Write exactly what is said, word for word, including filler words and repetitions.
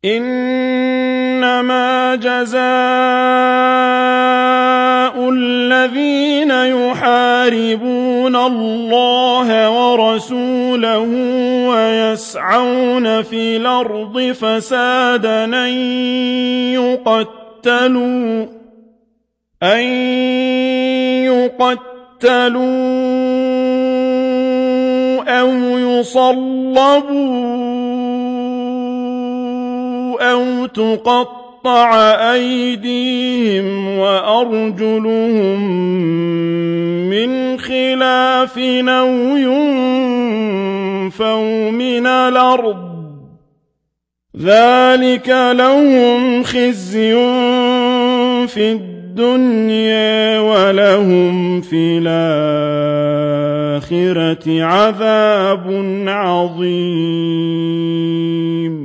إنما جزاء الذين يحاربون الله ورسوله ويسعون في الأرض فسادا أن يقتلوا أن يقتلوا أو يصلبوا أو تقطع أيديهم وأرجلهم من خلاف أو ينفوا من الأرض ذلك لهم خزي في الدنيا ولهم في الآخرة عذاب عظيم.